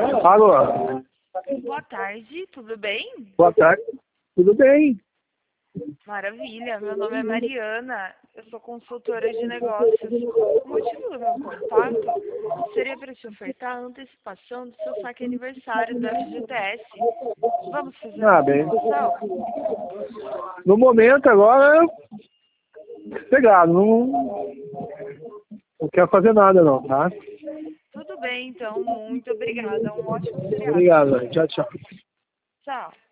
Alô? Boa tarde, tudo bem? Boa tarde. Tudo bem? Maravilha, meu nome é Mariana, eu sou consultora de negócios. O motivo do meu contato seria para te ofertar a antecipação do seu saque aniversário do FGTS. Vamos fazer uma Bem. simulação? No momento agora, pegado. Não quero fazer nada não, tá? Tudo bem, então, muito obrigada. Um ótimo feriado. Obrigado. Tchau, tchau. Tchau.